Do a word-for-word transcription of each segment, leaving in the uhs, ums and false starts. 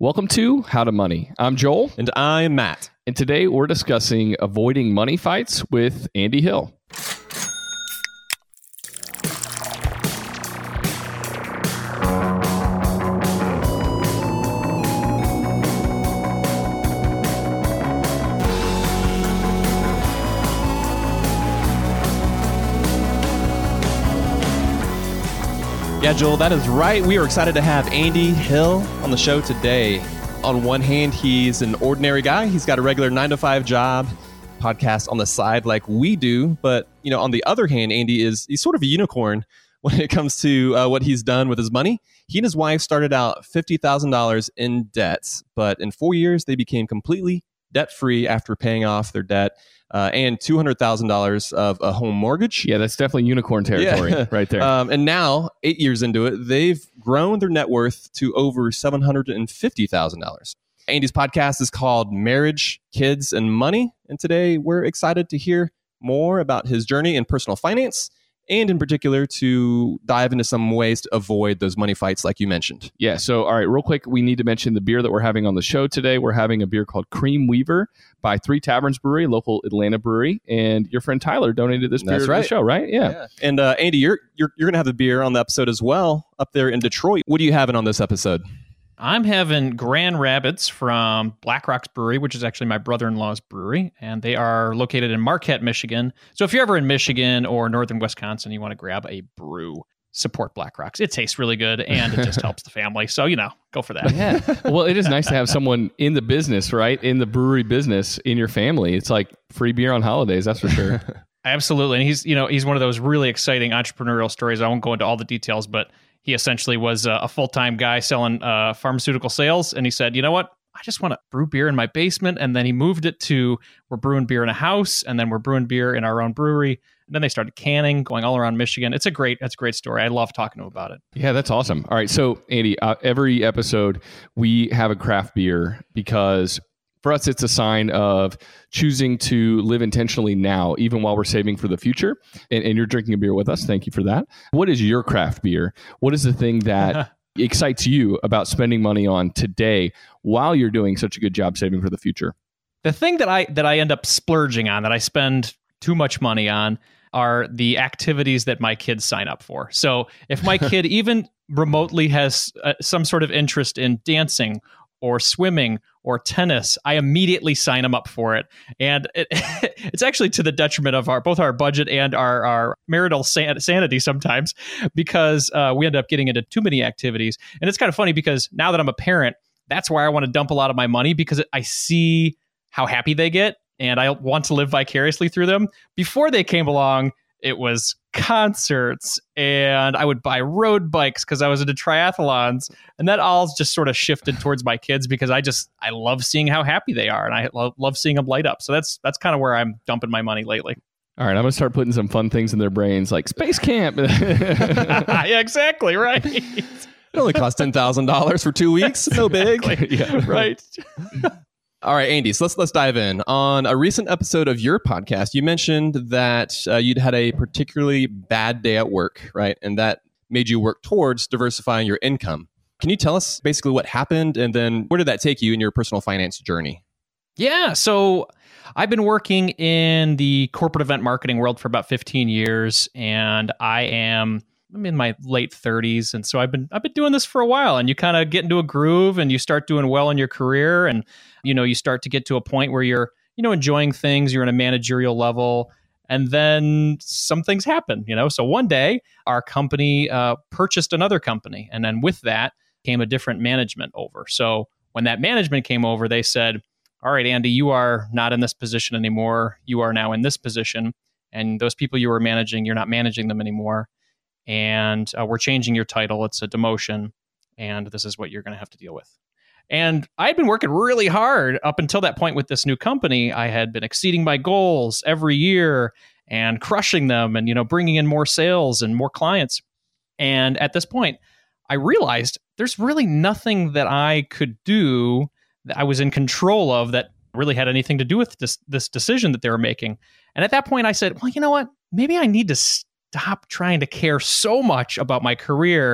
Welcome to How to Money. I'm Joel. And I'm Matt. And today we're discussing avoiding money fights with Andy Hill. Yeah, Joel, that is right. We are excited to have Andy Hill on the show today. On one hand, he's an ordinary guy. He's got a regular nine to five job, podcast on the side like we do. But, you know, on the other hand, Andy is he's sort of a unicorn when it comes to uh, what he's done with his money. He and his wife started out fifty thousand dollars in debt, but in four years, they became completely debt-free after paying off their debt. Uh, and two hundred thousand dollars of a home mortgage. Yeah, that's definitely unicorn territory yeah. right there. Um, and now, eight years into it, they've grown their net worth to over seven hundred fifty thousand dollars. Andy's podcast is called Marriage, Kids, and Money. And today we're excited to hear more about his journey in personal finance, and in particular to dive into some ways to avoid those money fights like you mentioned. Yeah, so all right, real quick, we need to mention the beer that we're having on the show today. We're having a beer called Cream Weaver by Three Taverns Brewery, local Atlanta brewery. And your friend Tyler donated this beer That's to right. the show, right? Yeah. yeah. And uh, Andy, you're you're, you're going to have the beer on the episode as well up there in Detroit. What are you having on this episode? I'm having Grand Rapids from Black Rocks Brewery, which is actually my brother-in-law's brewery, and they are located in Marquette, Michigan. So if you're ever in Michigan or northern Wisconsin, you want to grab a brew, support Black Rocks. It tastes really good, and it just helps the family. So, you know, go for that. Yeah. Well, it is nice to have someone in the business, right? In the brewery business in your family. It's like free beer on holidays, that's for sure. Absolutely. And he's, you know, he's one of those really exciting entrepreneurial stories. I won't go into all the details, but he essentially was a, a full-time guy selling uh, pharmaceutical sales. And he said, you know what? I just want to brew beer in my basement. And then he moved it to we're brewing beer in a house. And then we're brewing beer in our own brewery. And then they started canning, going all around Michigan. It's a great, it's a great story. I love talking to him about it. Yeah, that's awesome. All right. So, Andy, uh, every episode we have a craft beer because for us, it's a sign of choosing to live intentionally now, even while we're saving for the future. And, and you're drinking a beer with us. Thank you for that. What is your craft beer? What is the thing that excites you about spending money on today while you're doing such a good job saving for the future? The thing that I that I end up splurging on, that I spend too much money on, are the activities that my kids sign up for. So if my kid even remotely has uh, some sort of interest in dancing or swimming or tennis, I immediately sign them up for it. And it, it's actually to the detriment of our both our budget and our, our marital san- sanity sometimes, because uh, we end up getting into too many activities. And it's kind of funny because now that I'm a parent, that's where I want to dump a lot of my money, because I see how happy they get and I want to live vicariously through them. Before they came along, it was concerts, and I would buy road bikes because I was into triathlons, and that all just sort of shifted towards my kids because I just I love seeing how happy they are, and I love, love seeing them light up. So that's that's kind of where I'm dumping my money lately. All right, I'm gonna start putting some fun things in their brains, like space camp. Yeah, exactly right. It only costs ten thousand dollars for two weeks. No big. Yeah, right. All right, Andy, so let's let's dive in. On a recent episode of your podcast, you mentioned that uh, you'd had a particularly bad day at work, right? And that made you work towards diversifying your income. Can you tell us basically what happened, and then where did that take you in your personal finance journey? Yeah, so I've been working in the corporate event marketing world for about fifteen years, and I am I'm in my late thirties, and so I've been I've been doing this for a while. And you kind of get into a groove, and you start doing well in your career, and you know you start to get to a point where you're you know enjoying things. You're in a managerial level, and then some things happen. You know, so one day our company uh, purchased another company, and then with that came a different management over. So when that management came over, they said, "All right, Andy, you are not in this position anymore. You are now in this position, and those people you were managing, you're not managing them anymore." And uh, we're changing your title. It's a demotion, and this is what you're going to have to deal with. And I'd been working really hard up until that point with this new company. I had been exceeding my goals every year and crushing them, and you know, bringing in more sales and more clients. And at this point, I realized there's really nothing that I could do that I was in control of that really had anything to do with this this decision that they were making. And at that point, I said, well, you know what? Maybe I need to stop trying to care so much about my career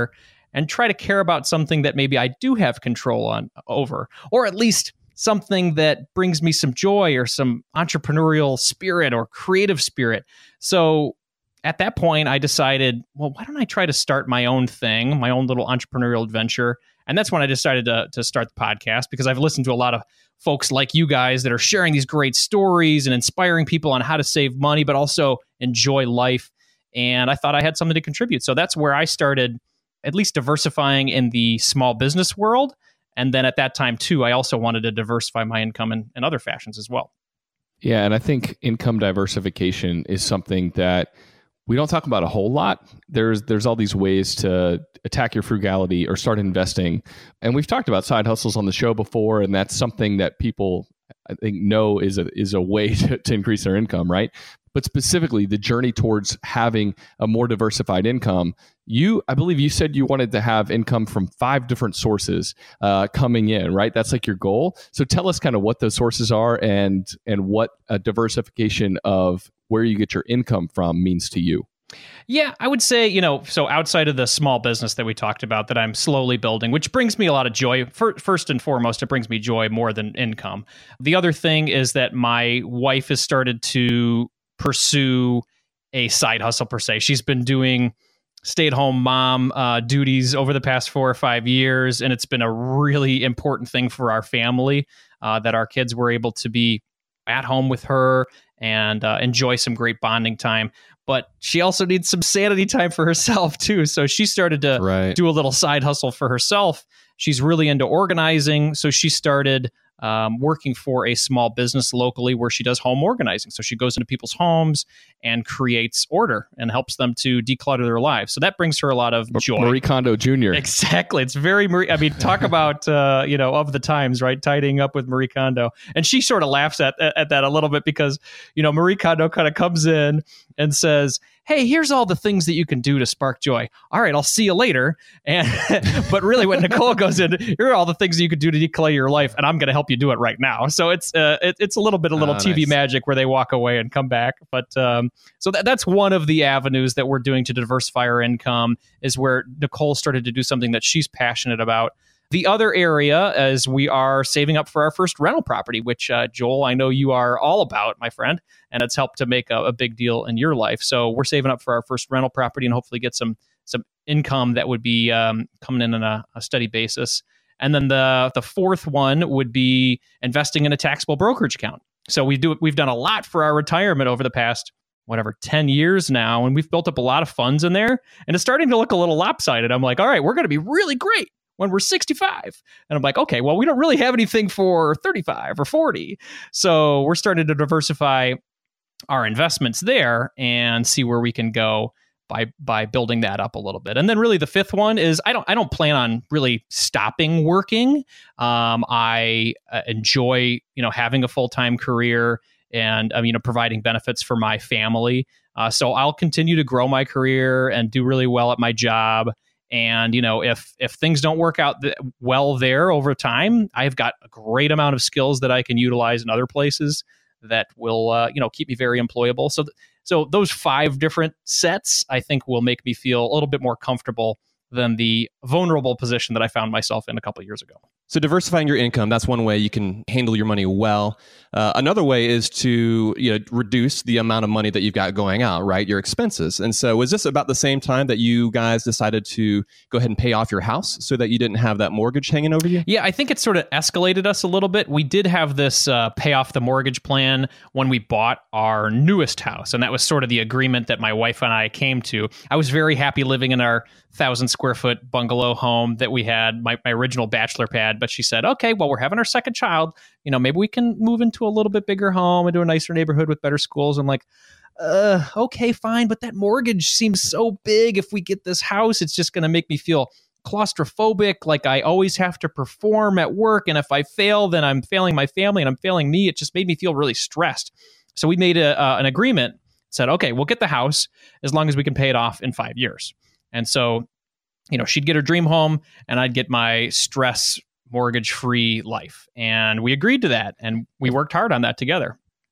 and try to care about something that maybe I do have control on over, or at least something that brings me some joy or some entrepreneurial spirit or creative spirit. So at that point, I decided, well, why don't I try to start my own thing, my own little entrepreneurial adventure? And that's when I decided to, to start the podcast, because I've listened to a lot of folks like you guys that are sharing these great stories and inspiring people on how to save money, but also enjoy life. And I thought I had something to contribute. So that's where I started at least diversifying in the small business world. And then at that time, too, I also wanted to diversify my income in, in other fashions as well. Yeah, and I think income diversification is something that we don't talk about a whole lot. There's there's all these ways to attack your frugality or start investing. And we've talked about side hustles on the show before, and that's something that people, I think, know is a is a way to, to increase their income, right? But specifically, the journey towards having a more diversified income. You, I believe you said you wanted to have income from five different sources uh, coming in, right? That's like your goal. So tell us kind of what those sources are and and what a diversification of where you get your income from means to you. Yeah, I would say, you know, so outside of the small business that we talked about that I'm slowly building, which brings me a lot of joy. First and foremost, it brings me joy more than income. The other thing is that my wife has started to pursue a side hustle per se. She's been doing stay-at-home mom uh, duties over the past four or five years, and it's been a really important thing for our family uh, that our kids were able to be at home with her and uh, enjoy some great bonding time. But she also needs some sanity time for herself too. So she started to right. do a little side hustle for herself. She's really into organizing. So she started um, working for a small business locally where she does home organizing. So she goes into people's homes and creates order and helps them to declutter their lives. So that brings her a lot of joy. Marie Kondo Junior Exactly. It's very Marie. I mean, talk about, uh, you know, of the times, right? Tidying up with Marie Kondo. And she sort of laughs at, at that a little bit because, you know, Marie Kondo kind of comes in and says, hey, here's all the things that you can do to spark joy. All right, I'll see you later. And but really when Nicole goes in, here are all the things that you could do to declutter your life, and I'm going to help you do it right now. So it's uh, it, it's a little bit of little oh, T V nice. magic where they walk away and come back. But um, so that, that's one of the avenues that we're doing to diversify our income, is where Nicole started to do something that she's passionate about. The other area is we are saving up for our first rental property, which, uh, Joel, I know you are all about, my friend, and it's helped to make a, a big deal in your life. So we're saving up for our first rental property and hopefully get some some income that would be um, coming in on a, a steady basis. And then the the fourth one would be investing in a taxable brokerage account. So we do we've done a lot for our retirement over the past whatever, ten years now, and we've built up a lot of funds in there, and it's starting to look a little lopsided. I'm like, all right, we're going to be really great when we're sixty-five. And I'm like, okay, well, we don't really have anything for thirty-five or forty. So we're starting to diversify our investments there and see where we can go by by building that up a little bit. And then really the fifth one is I don't I don't plan on really stopping working. Um, I uh, enjoy, you know, having a full-time career and, um, you know, providing benefits for my family. Uh, so I'll continue to grow my career and do really well at my job. And, you know, if if things don't work out th- well there over time, I've got a great amount of skills that I can utilize in other places that will, uh, you know, keep me very employable. So, th- so those five different sets, I think, will make me feel a little bit more comfortable than the vulnerable position that I found myself in a couple of years ago. So diversifying your income, that's one way you can handle your money well. Uh, another way is to you know reduce the amount of money that you've got going out, right? Your expenses. And so was this about the same time that you guys decided to go ahead and pay off your house so that you didn't have that mortgage hanging over you? Yeah, I think it sort of escalated us a little bit. We did have this uh, pay off the mortgage plan when we bought our newest house. And that was sort of the agreement that my wife and I came to. I was very happy living in our thousand square foot bungalow home that we had, my, my original bachelor pad. But she said, okay, well, we're having our second child. You know, maybe we can move into a little bit bigger home, into a nicer neighborhood with better schools. I'm like, uh, okay, fine. But that mortgage seems so big. If we get this house, it's just going to make me feel claustrophobic. Like I always have to perform at work. And if I fail, then I'm failing my family and I'm failing me. It just made me feel really stressed. So we made a, uh, an agreement, said, okay, we'll get the house as long as we can pay it off in five years. And so, you know, she'd get her dream home and I'd get my stress mortgage-free life. And we agreed to that. And we worked hard on that together.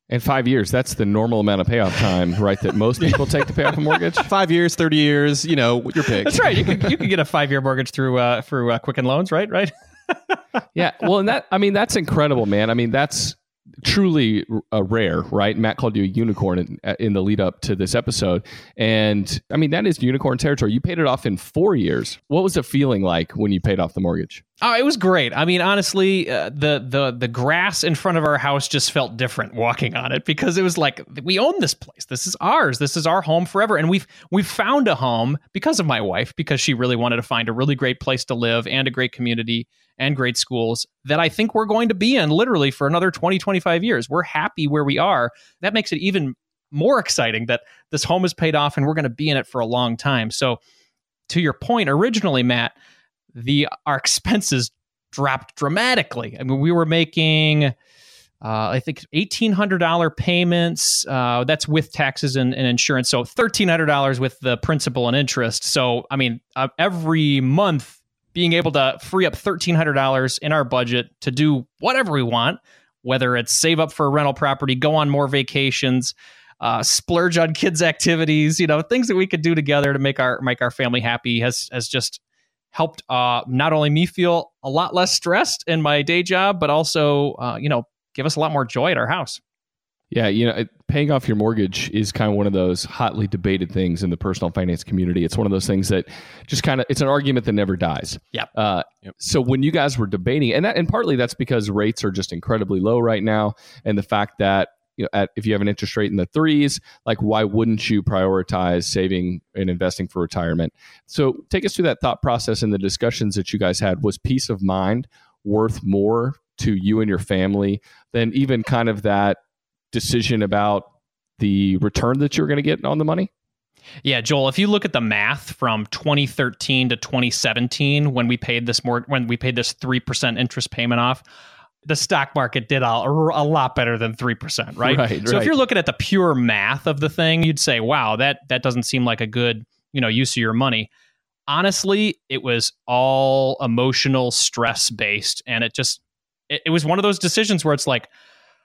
And five years, that's the normal amount of payoff time, right, that most people take to pay off a mortgage? Five years, thirty years, you know, your pick. That's right. You could you could get a five-year mortgage through uh, through uh, Quicken Loans, right? Right. Yeah. Well, and that, I mean, that's incredible, man. I mean, that's truly uh, rare, right? Matt called you a unicorn in, in the lead up to this episode. And I mean, that is unicorn territory. You paid it off in four years. What was it feeling like when you paid off the mortgage? Oh, it was great. I mean, honestly, uh, the the the grass in front of our house just felt different walking on it, because it was like, we own this place. This is ours. This is our home forever. And we've we've found a home because of my wife, because she really wanted to find a really great place to live and a great community and great schools that I think we're going to be in literally for another twenty, twenty-five years. We're happy where we are. That makes it even more exciting that this home is paid off and we're going to be in it for a long time. So to your point, originally, Matt, the our expenses dropped dramatically. I mean, we were making, uh, I think, eighteen hundred dollars payments. Uh, that's with taxes and, and insurance. So thirteen hundred dollars with the principal and interest. So, I mean, uh, every month, being able to free up thirteen hundred dollars in our budget to do whatever we want, whether it's save up for a rental property, go on more vacations, uh, splurge on kids' activities, you know, things that we could do together to make our make our family happy, has has just helped uh, not only me feel a lot less stressed in my day job, but also, uh, you know, give us a lot more joy at our house. Yeah, you know, paying off your mortgage is kind of one of those hotly debated things in the personal finance community. It's one of those things that just kind of, it's an argument that never dies. Yep. Uh, yep. So when you guys were debating, and that, and partly that's because rates are just incredibly low right now, and the fact that, you know, at, if you have an interest rate in the threes, like, why wouldn't you prioritize saving and investing for retirement? So take us through that thought process and the discussions that you guys had. Was peace of mind worth more to you and your family than even kind of that decision about the return that you're going to get on the money? Yeah, Joel, if you look at the math from twenty thirteen to twenty seventeen, when we paid this more, when we paid this three percent interest payment off, the stock market did a, a lot better than three percent, right? Right, so right. if you're looking at the pure math of the thing, you'd say, wow, that that doesn't seem like a good, you know, use of your money. Honestly, it was all emotional, stress based. And it just, it, it was one of those decisions where it's like,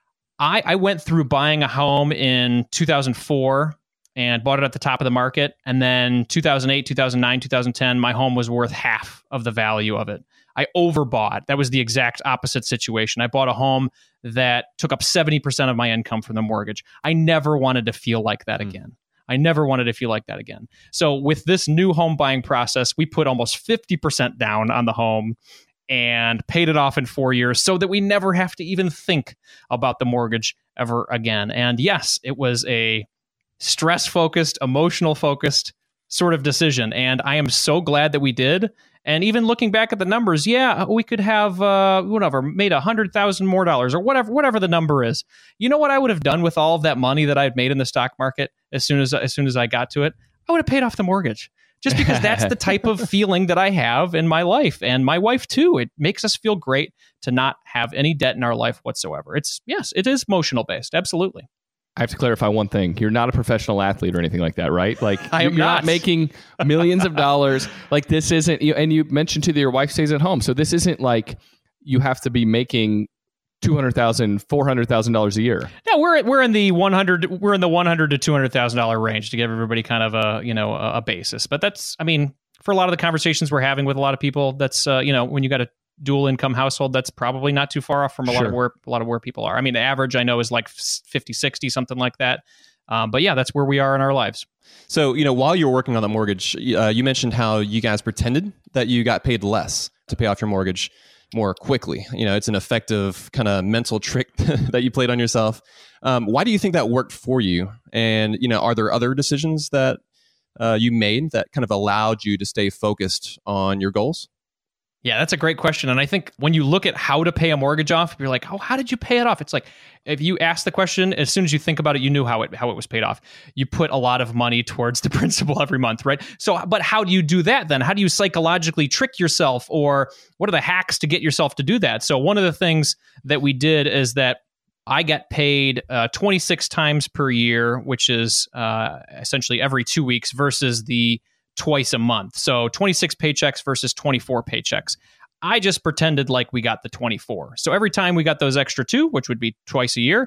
I, I went through buying a home in two thousand four and bought it at the top of the market. And then two thousand eight, two thousand nine, two thousand ten, my home was worth half of the value of it. I overbought. That was the exact opposite situation. I bought a home that took up seventy percent of my income from the mortgage. I never wanted to feel like that mm. again. I never wanted to feel like that again. So with this new home buying process, we put almost fifty percent down on the home and paid it off in four years so that we never have to even think about the mortgage ever again. And yes, it was a stress-focused, emotional-focused sort of decision. And I am so glad that we did. And even looking back at the numbers, yeah, we could have uh, whatever made a hundred thousand more dollars or whatever, whatever the number is. You know what I would have done with all of that money that I had made in the stock market as soon as as soon as I got to it? I would have paid off the mortgage. Just because that's the type of feeling that I have in my life, and my wife too. It makes us feel great to not have any debt in our life whatsoever. It's yes, it is emotional based, absolutely. I have to clarify one thing. You're not a professional athlete or anything like that, right? Like, I am you're not. not making millions of dollars. Like, this isn't, you, and you mentioned too that your wife stays at home. So this isn't like you have to be making two hundred thousand dollars, four hundred thousand dollars a year. No, we're we're in the one hundred we're in the one hundred to two hundred thousand dollars range to give everybody kind of a, you know, a, a basis. But that's, I mean, for a lot of the conversations we're having with a lot of people, that's uh, you know, when you got a dual income household, that's probably not too far off from a Sure. lot of where a lot of where people are. I mean, the average I know is like fifty, sixty, something like that. Um, but yeah, that's where we are in our lives. So, you know, while you were working on the mortgage, uh, you mentioned how you guys pretended that you got paid less to pay off your mortgage more quickly. You know, it's an effective kind of mental trick that you played on yourself. Um, why do you think that worked for you? And, you know, are there other decisions that uh, you made that kind of allowed you to stay focused on your goals? Yeah, that's a great question. And I think when you look at how to pay a mortgage off, you're like, oh, how did you pay it off? It's like, if you ask the question, as soon as you think about it, you knew how it how it was paid off. You put a lot of money towards the principal every month, right? So, but how do you do that then? How do you psychologically trick yourself, or what are the hacks to get yourself to do that? So one of the things that we did is that I got paid uh, twenty-six times per year, which is uh, essentially every two weeks versus the twice a month. So twenty-six paychecks versus twenty-four paychecks. I just pretended like we got the twenty-four. So every time we got those extra two, which would be twice a year,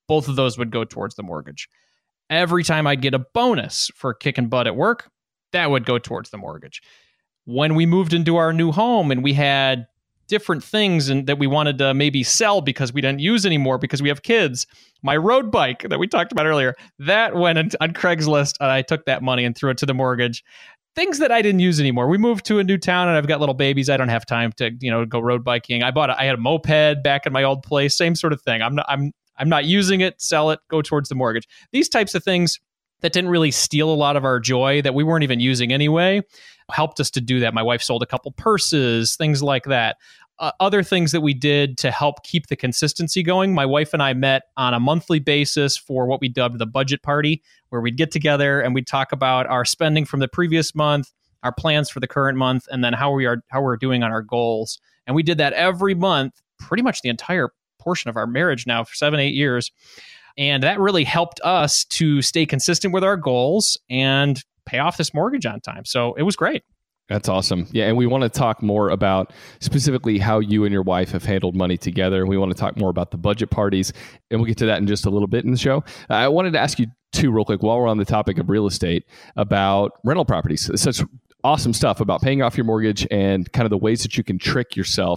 both of those would go towards the mortgage. Every time I'd get a bonus for kicking butt at work, that would go towards the mortgage. When we moved into our new home and we had different things and that we wanted to maybe sell because we didn't use anymore because we have kids, my road bike that we talked about earlier, that went on Craigslist and I took that money and threw it to the mortgage. Things that I didn't use anymore. We moved to a new town and I've got little babies. I don't have time to, you know, go road biking. I bought a, I had a moped back in my old place, same sort of thing. I'm not, I'm, I'm not using it, sell it, go towards the mortgage. These types of things that didn't really steal a lot of our joy that we weren't even using anyway helped us to do that. My wife sold a couple purses, things like that. Uh, other things that we did to help keep the consistency going. My wife and I met on a monthly basis for what we dubbed the budget party, where we'd get together and we'd talk about our spending from the previous month, our plans for the current month, and then how we are how we're doing on our goals. And we did that every month, pretty much the entire portion of our marriage now for seven, eight years. And that really helped us to stay consistent with our goals and pay off this mortgage on time. So it was great. That's awesome. Yeah. And we want to talk more about specifically how you and your wife have handled money together. We want to talk more about the budget parties, and we'll get to that in just a little bit in the show. Uh, I wanted to ask you too, real quick, while we're on the topic of real estate, about rental properties. It's such awesome stuff about paying off your mortgage and kind of the ways that you can trick yourself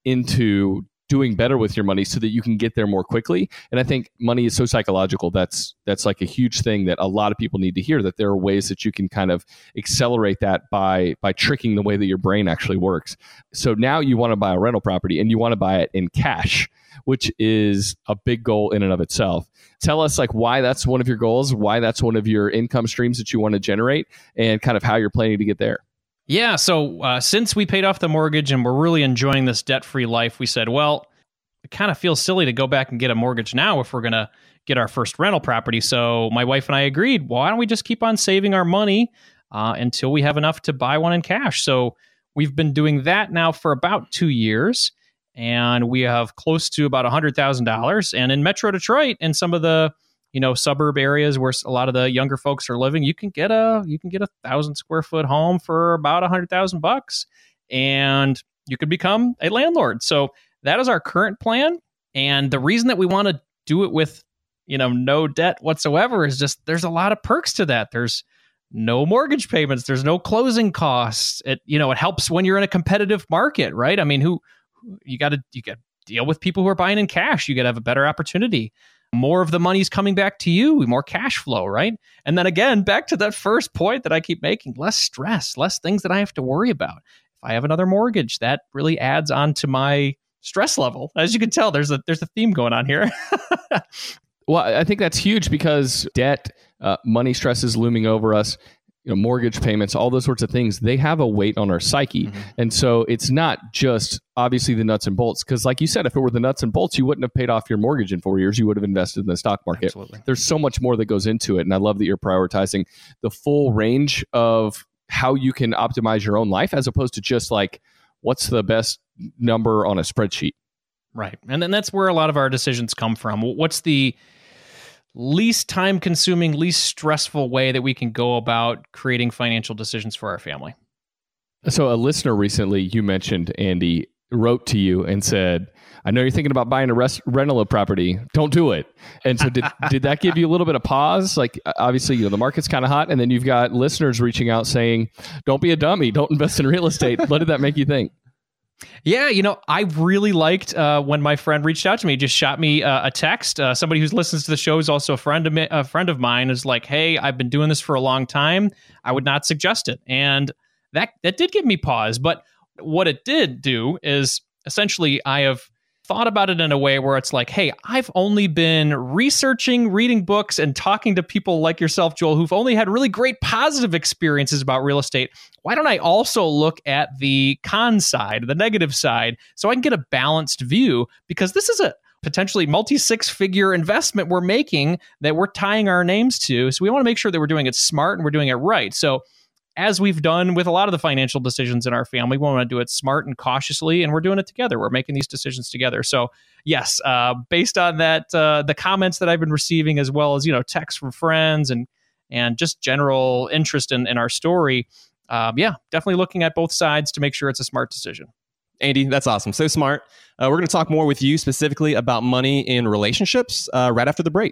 into doing better with your money so that you can get there more quickly. And I think money is so psychological. That's that's like a huge thing that a lot of people need to hear, that there are ways that you can kind of accelerate that by by tricking the way that your brain actually works. So now you want to buy a rental property and you want to buy it in cash, which is a big goal in and of itself. Tell us like why that's one of your goals, why that's one of your income streams that you want to generate, and kind of how you're planning to get there. Yeah. So uh, since we paid off the mortgage and we're really enjoying this debt-free life, we said, well, it kind of feels silly to go back and get a mortgage now if we're going to get our first rental property. So my wife and I agreed, well, why don't we just keep on saving our money uh, until we have enough to buy one in cash? So we've been doing that now for about two years, and we have close to about one hundred thousand dollars. And in Metro Detroit and some of the you know, suburb areas where a lot of the younger folks are living, you can get a you can get a thousand square foot home for about a hundred thousand bucks, and you could become a landlord. So that is our current plan. And the reason that we want to do it with, you know, no debt whatsoever is just there's a lot of perks to that. There's no mortgage payments. There's no closing costs. It you know it helps when you're in a competitive market, right? I mean, who you got to you got to deal with people who are buying in cash. You got to have a better opportunity. More of the money's coming back to you, more cash flow, right? And then again, back to that first point that I keep making, less stress, less things that I have to worry about. If I have another mortgage, that really adds on to my stress level. As you can tell, there's a there's a theme going on here. Well, I think that's huge because debt, uh, money stress is looming over us. You know, mortgage payments, all those sorts of things, they have a weight on our psyche. Mm-hmm. And so it's not just obviously the nuts and bolts, because like you said, if it were the nuts and bolts, you wouldn't have paid off your mortgage in four years. You would have invested in the stock market. Absolutely. There's so much more that goes into it. And I love that you're prioritizing the full range of how you can optimize your own life, as opposed to just like, what's the best number on a spreadsheet? Right. And then that's where a lot of our decisions come from. What's the least time-consuming, least stressful way that we can go about creating financial decisions for our family? So a listener recently, you mentioned, Andy, wrote to you and said, I know you're thinking about buying a res- rental property. Don't do it. And so did did that give you a little bit of pause? Like, obviously, you know, the market's kind of hot, and then you've got listeners reaching out saying, don't be a dummy. Don't invest in real estate. What did that make you think? Yeah, you know, I really liked uh, when my friend reached out to me, just shot me uh, a text. Uh, somebody who listens to the show is also a friend of me, a friend of mine, is like, hey, I've been doing this for a long time. I would not suggest it. And that that did give me pause. But what it did do is essentially I have thought about it in a way where it's like, hey, I've only been researching, reading books, and talking to people like yourself, Joel, who've only had really great positive experiences about real estate. Why don't I also look at the con side, the negative side, so I can get a balanced view? Because this is a potentially multi-six-figure investment we're making that we're tying our names to. So we want to make sure that we're doing it smart and we're doing it right. So as we've done with a lot of the financial decisions in our family, we want to do it smart and cautiously, and we're doing it together. We're making these decisions together. So yes, uh, based on that, uh, the comments that I've been receiving, as well as, you know, texts from friends and and just general interest in, in our story, um, yeah, definitely looking at both sides to make sure it's a smart decision. Andy, that's awesome. So smart. Uh, we're going to talk more with you specifically about money in relationships uh, right after the break.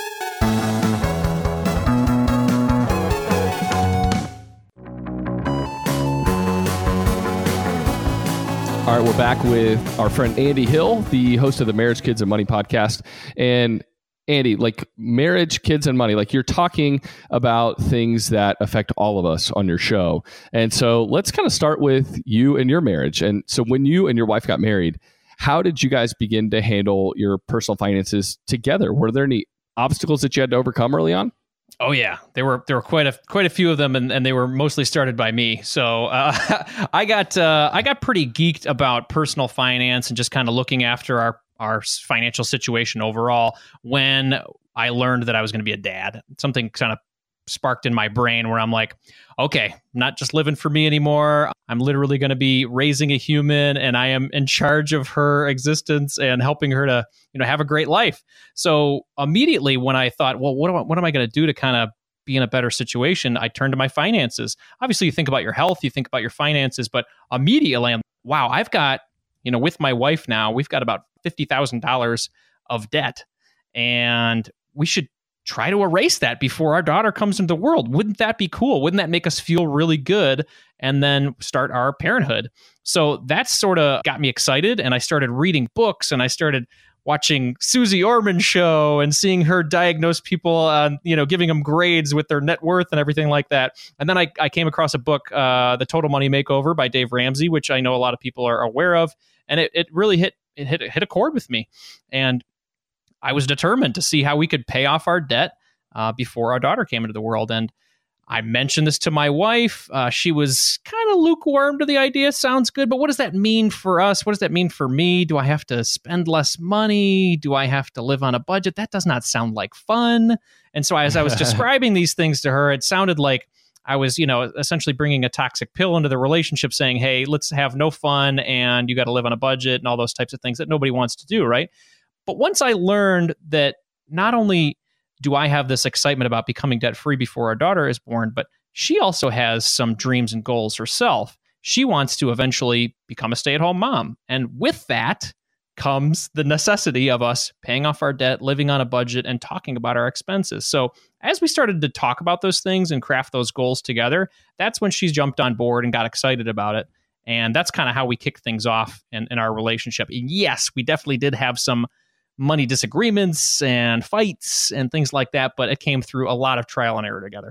All right, we're back with our friend Andy Hill, the host of the Marriage, Kids, and Money podcast. And Andy, like marriage, kids, and money, like you're talking about things that affect all of us on your show. And so let's kind of start with you and your marriage. And so when you and your wife got married, how did you guys begin to handle your personal finances together? Were there any obstacles that you had to overcome early on? Oh yeah, there were there were quite a quite a few of them, and, and they were mostly started by me. So uh, I got uh, I got pretty geeked about personal finance and just kind of looking after our our financial situation overall when I learned that I was going to be a dad. Something kind of sparked in my brain where I'm like, okay, I'm not just living for me anymore. I'm literally going to be raising a human, and I am in charge of her existence and helping her to, you know, have a great life. So immediately when I thought, well, what am I, what am I going to do to kind of be in a better situation? I turned to my finances. Obviously, you think about your health, you think about your finances, but immediately I'm, wow, I've got, you know, with my wife now, we've got about fifty thousand dollars of debt, and we should try to erase that before our daughter comes into the world. Wouldn't that be cool? Wouldn't that make us feel really good? And then start our parenthood. So that sort of got me excited. And I started reading books, and I started watching Susie Orman show and seeing her diagnose people on, you know, giving them grades with their net worth and everything like that. And then I, I came across a book, uh, The Total Money Makeover by Dave Ramsey, which I know a lot of people are aware of. And it, it really hit, it hit, hit a chord with me. And I was determined to see how we could pay off our debt uh, before our daughter came into the world. And I mentioned this to my wife. Uh, she was kind of lukewarm to the idea. Sounds good, but what does that mean for us? What does that mean for me? Do I have to spend less money? Do I have to live on a budget? That does not sound like fun. And so as I was describing these things to her, it sounded like I was, you know, essentially bringing a toxic pill into the relationship, saying, hey, let's have no fun, and you got to live on a budget and all those types of things that nobody wants to do, right? But once I learned that not only do I have this excitement about becoming debt-free before our daughter is born, but she also has some dreams and goals herself. She wants to eventually become a stay-at-home mom. And with that comes the necessity of us paying off our debt, living on a budget, and talking about our expenses. So as we started to talk about those things and craft those goals together, that's when she's jumped on board and got excited about it. And that's kind of how we kicked things off in, in our relationship. And yes, we definitely did have some money disagreements and fights and things like that, but it came through a lot of trial and error together.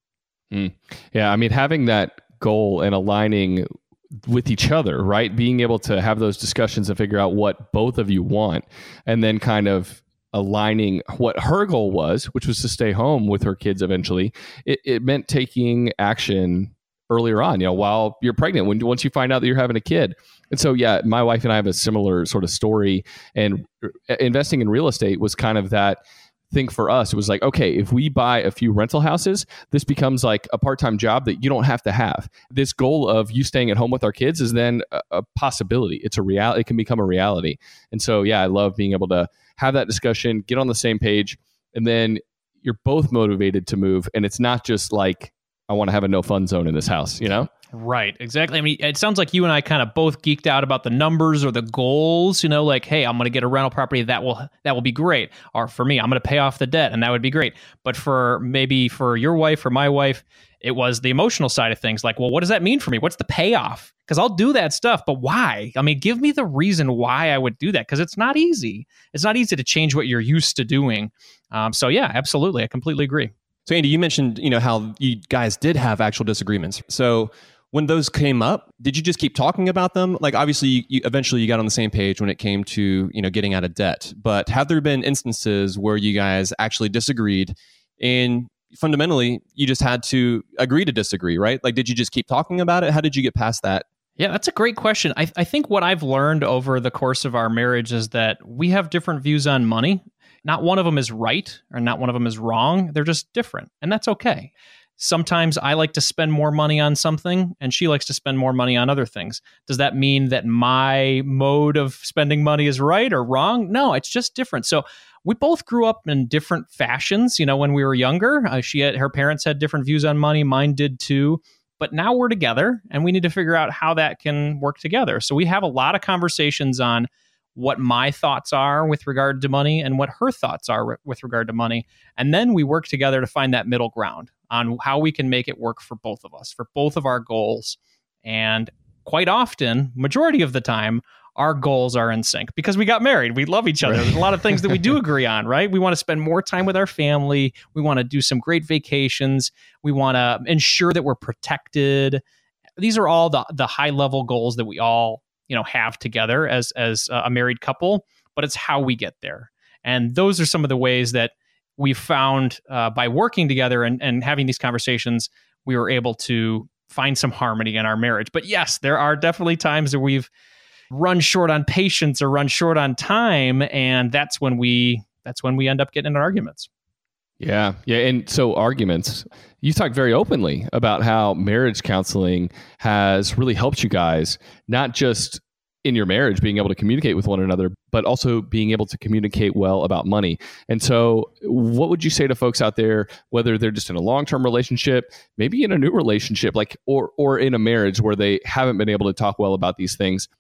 Mm. Yeah, I mean, having that goal and aligning with each other, right? Being able to have those discussions and figure out what both of you want, and then kind of aligning what her goal was, which was to stay home with her kids eventually. It, it meant taking action earlier on, you know, while you're pregnant, when once you find out that you're having a kid. And so, yeah, my wife and I have a similar sort of story, and investing in real estate was kind of that thing for us. It was like, okay, if we buy a few rental houses, this becomes like a part-time job that you don't have to have. This goal of you staying at home with our kids is then a, a possibility. It's a reality. It can become a reality. And so, yeah, I love being able to have that discussion, get on the same page, and then you're both motivated to move. And it's not just like, I want to have a no fun zone in this house, you know? Right, exactly. I mean, it sounds like you and I kind of both geeked out about the numbers or the goals, you know, like, hey, I'm going to get a rental property. That will, that will be great. Or for me, I'm going to pay off the debt, and that would be great. But for maybe for your wife or my wife, it was the emotional side of things. Like, well, what does that mean for me? What's the payoff? Because I'll do that stuff, but why? I mean, give me the reason why I would do that, because it's not easy. It's not easy to change what you're used to doing. Um, so yeah, absolutely. I completely agree. So Andy, you mentioned, you know, how you guys did have actual disagreements. So when those came up, did you just keep talking about them? Like, obviously, you, you eventually you got on the same page when it came to, you know, getting out of debt. But have there been instances where you guys actually disagreed, and fundamentally you just had to agree to disagree, right? Like, did you just keep talking about it? How did you get past that? Yeah, that's a great question. I, I think what I've learned over the course of our marriage is that we have different views on money. Not one of them is right, or not one of them is wrong. They're just different, and that's okay. Sometimes I like to spend more money on something, and she likes to spend more money on other things. Does that mean that my mode of spending money is right or wrong? No, it's just different. So we both grew up in different fashions. You know, when we were younger, uh, she had, her parents had different views on money. Mine did too. but now we're together and we need to figure out how that can work together. So we have a lot of conversations on what my thoughts are with regard to money and what her thoughts are re- with regard to money. And then we work together to find that middle ground on how we can make it work for both of us, for both of our goals. And quite often, majority of the time, our goals are in sync because we got married. We love each other. Right. There's a lot of things that we do agree on, right? We want to spend more time with our family. We want to do some great vacations. We want to ensure that we're protected. These are all the, the high level goals that we all, you know, have together as, as a married couple, but it's how we get there. And those are some of the ways that we found uh, by working together and, and having these conversations, we were able to find some harmony in our marriage. But yes, there are definitely times that we've run short on patience or run short on time, and that's when we that's when we end up getting into arguments. Yeah, yeah, and so arguments. You talked very openly about how marriage counseling has really helped you guys, not just in your marriage, being able to communicate with one another, but also being able to communicate well about money. And so what would you say to folks out there, whether they're just in a long-term relationship, maybe in a new relationship, like or or in a marriage where they haven't been able to talk well about these things?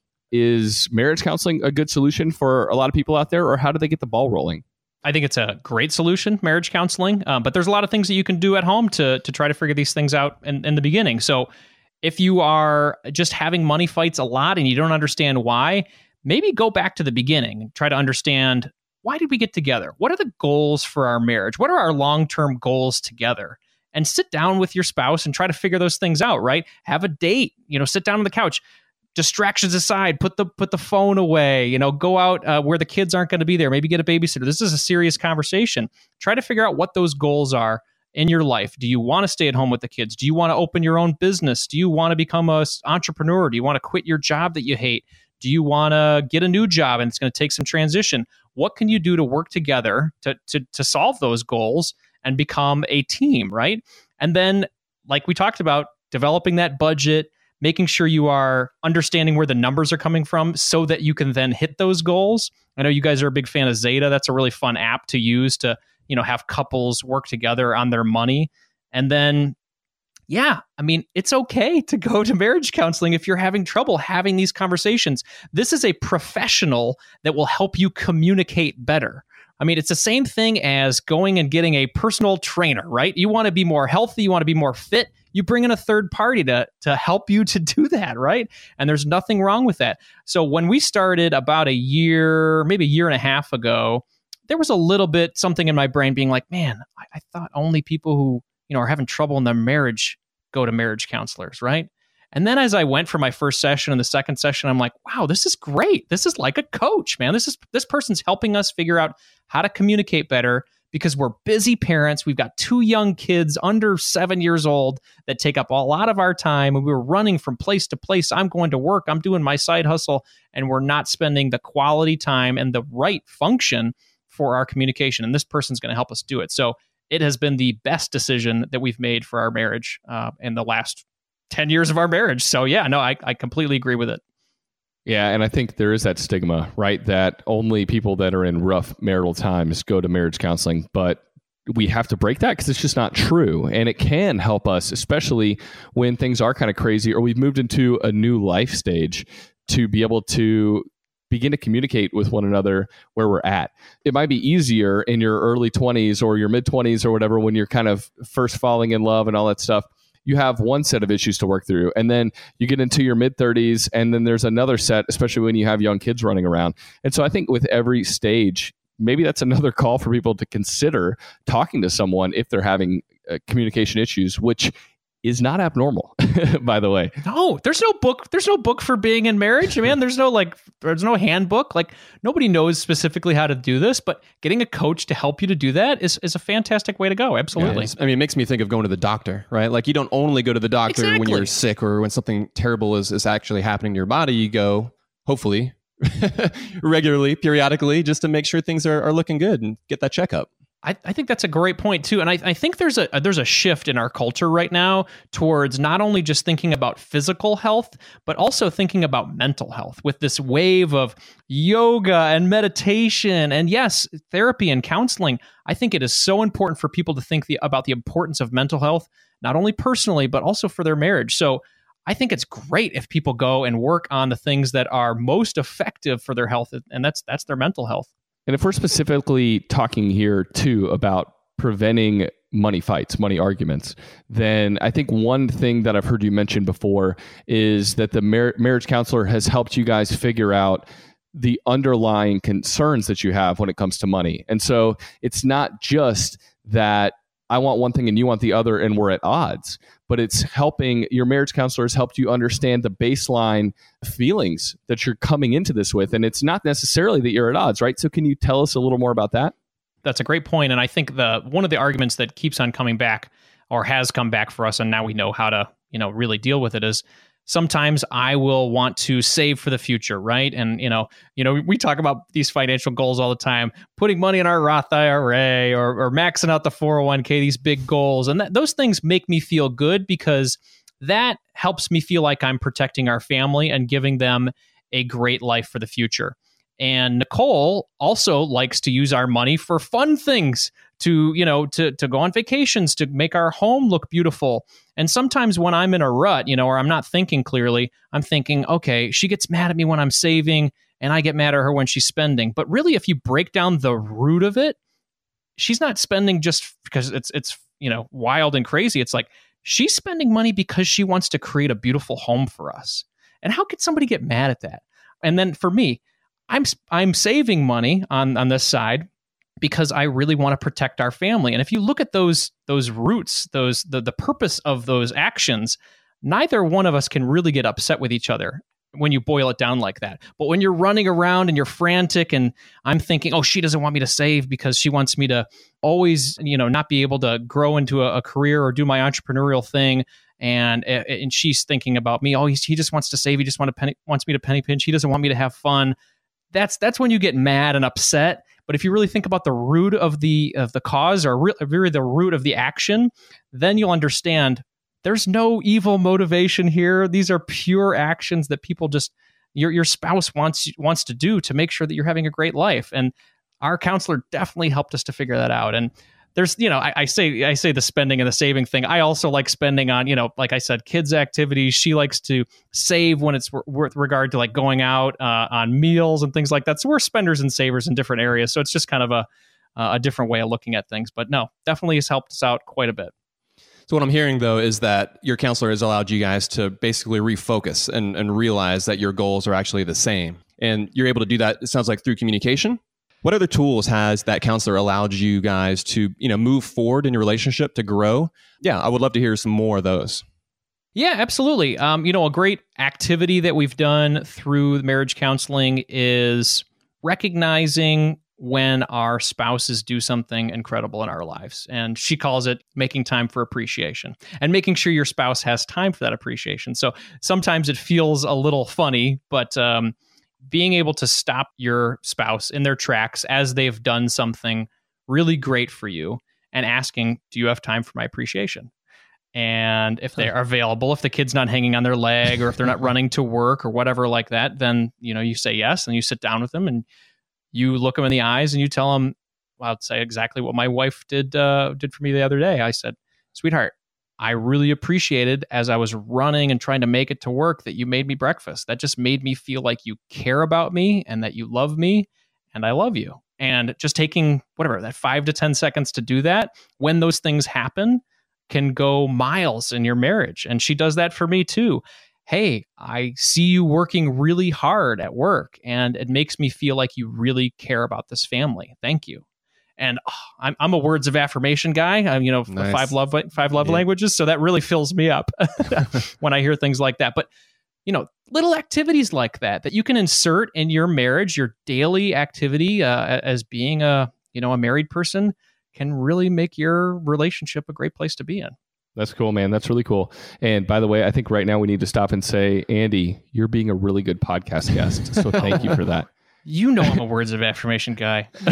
Is marriage counseling a good solution for a lot of people out there, or how do they get the ball rolling? I think it's a great solution, marriage counseling, um, but there's a lot of things that you can do at home to to try to figure these things out in, in the beginning. So if you are just having money fights a lot and you don't understand why, maybe go back to the beginning and try to understand, why did we get together? What are the goals for our marriage? What are our long-term goals together? And sit down with your spouse and try to figure those things out, right? Have a date, you know, sit down on the couch. Distractions aside, put the put the phone away, you know, go out uh, where the kids aren't going to be there, maybe get a babysitter. This is a serious conversation. Try to figure out what those goals are in your life. Do you want to stay at home with the kids? Do you want to open your own business? Do you want to become an entrepreneur? Do you want to quit your job that you hate? Do you want to get a new job and it's going to take some transition? What can you do to work together to, to, to solve those goals and become a team, right? And then, like we talked about, developing that budget, making sure you are understanding where the numbers are coming from so that you can then hit those goals. I know you guys are a big fan of Zeta. That's a really fun app to use to, you know, have couples work together on their money. And then, yeah, I mean, it's okay to go to marriage counseling if you're having trouble having these conversations. This is a professional that will help you communicate better. I mean, it's the same thing as going and getting a personal trainer, right? You want to be more healthy, you want to be more fit. You bring in a third party to to help you to do that, right? And there's nothing wrong with that. So when we started about a year, maybe a year and a half ago, there was a little bit something in my brain being like, man, I, I thought only people who, you know, are having trouble in their marriage go to marriage counselors, right? And then as I went for my first session and the second session, I'm like, wow, this is great. This is like a coach, man. This is this person's helping us figure out how to communicate better because we're busy parents. We've got two young kids under seven years old that take up a lot of our time. And we're running from place to place. I'm going to work. I'm doing my side hustle. And we're not spending the quality time and the right function for our communication. And this person's going to help us do it. So it has been the best decision that we've made for our marriage uh, in the last ten years of our marriage. So yeah, no, I, I completely agree with it. Yeah, and I think there is that stigma, right? That only people that are in rough marital times go to marriage counseling. But we have to break that because it's just not true. And it can help us, especially when things are kind of crazy or we've moved into a new life stage, to be able to begin to communicate with one another where we're at. It might be easier in your early twenties or your mid twenties or whatever when you're kind of first falling in love and all that stuff. You have one set of issues to work through. And then you get into your mid thirties and then there's another set, especially when you have young kids running around. And so I think with every stage, maybe that's another call for people to consider talking to someone if they're having uh, communication issues, which is not abnormal, by the way. No, there's no book. There's no book for being in marriage, man. There's no like, there's no handbook. Like nobody knows specifically how to do this, but getting a coach to help you to do that is, is a fantastic way to go. Absolutely. Yeah, I mean, it makes me think of going to the doctor, right? Like you don't only go to the doctor exactly. when you're sick or when something terrible is, is actually happening to your body. You go, hopefully, regularly, periodically, just to make sure things are, are looking good and get that checkup. I, I think that's a great point too, and I, I think there's a there's a shift in our culture right now towards not only just thinking about physical health, but also thinking about mental health with this wave of yoga and meditation and yes, therapy and counseling. I think it is so important for people to think the, about the importance of mental health not only personally, but also for their marriage. So I think it's great if people go and work on the things that are most effective for their health, and that's that's their mental health. And if we're specifically talking here too about preventing money fights, money arguments, then I think one thing that I've heard you mention before is that the mar- marriage counselor has helped you guys figure out the underlying concerns that you have when it comes to money. And so it's not just that I want one thing and you want the other and we're at odds, but it's helping, your marriage counselor has helped you understand the baseline feelings that you're coming into this with. And it's not necessarily that you're at odds, right? So can you tell us a little more about that? That's a great point. And I think the one of the arguments that keeps on coming back or has come back for us, and now we know how to, you know, really deal with it, is sometimes I will want to save for the future, right? And, you know, you know, we talk about these financial goals all the time, putting money in our Roth I R A or, or maxing out the four oh one k, these big goals. And that, those things make me feel good because that helps me feel like I'm protecting our family and giving them a great life for the future. And Nicole also likes to use our money for fun things, to, you know, to, to go on vacations, to make our home look beautiful. And sometimes when I'm in a rut, you know, or I'm not thinking clearly, I'm thinking, okay, she gets mad at me when I'm saving and I get mad at her when she's spending. But really, if you break down the root of it, she's not spending just because it's, it's, you know, wild and crazy. It's like she's spending money because she wants to create a beautiful home for us. And how could somebody get mad at that? And then for me, I'm I'm saving money on, on this side because I really want to protect our family. And if you look at those those roots, those the, the purpose of those actions, neither one of us can really get upset with each other when you boil it down like that. But when you're running around and you're frantic and I'm thinking, oh, she doesn't want me to save because she wants me to always, you know, not be able to grow into a, a career or do my entrepreneurial thing. And and she's thinking about me, oh, he's, he just wants to save. He just want to penny, wants me to penny pinch. He doesn't want me to have fun. That's that's when you get mad and upset. But if you really think about the root of the of the cause, or re- really the root of the action, then you'll understand there's no evil motivation here. These are pure actions that people just your your spouse wants wants to do to make sure that you're having a great life. And our counselor definitely helped us to figure that out. And there's, you know, I, I say I say the spending and the saving thing. I also like spending on, you know, like I said, kids' activities. She likes to save when it's with regard to like going out uh, on meals and things like that. So we're spenders and savers in different areas. So it's just kind of a a different way of looking at things. But no, definitely has helped us out quite a bit. So what I'm hearing, though, is that your counselor has allowed you guys to basically refocus and, and realize that your goals are actually the same. And you're able to do that, it sounds like, through communication. What other tools has that counselor allowed you guys to, you know, move forward in your relationship, to grow? Yeah, I would love to hear some more of those. Yeah, absolutely. Um, you know, a great activity that we've done through marriage counseling is recognizing when our spouses do something incredible in our lives. And she calls it making time for appreciation, and making sure your spouse has time for that appreciation. So sometimes it feels a little funny, but um, being able to stop your spouse in their tracks as they've done something really great for you and asking, do you have time for my appreciation? And if they are available, if the kid's not hanging on their leg or if they're not running to work or whatever like that, then, you know, you say yes, and you sit down with them and you look them in the eyes and you tell them, well, I'd say exactly what my wife did uh, did for me the other day. I said, sweetheart, I really appreciated as I was running and trying to make it to work that you made me breakfast. That just made me feel like you care about me and that you love me, and I love you. And just taking whatever, that five to ten seconds to do that when those things happen can go miles in your marriage. And she does that for me too. Hey, I see you working really hard at work, and it makes me feel like you really care about this family. Thank you. And oh, I'm I'm a words of affirmation guy. I'm, you know, nice. five love five love yeah. languages. So that really fills me up when I hear things like that. But, you know, little activities like that that you can insert in your marriage, your daily activity uh, as being a, you know, a married person, can really make your relationship a great place to be in. That's cool, man. That's really cool. And by the way, I think right now we need to stop and say, Andy, you're being a really good podcast guest. So thank you for that. You know I'm a words of affirmation guy. All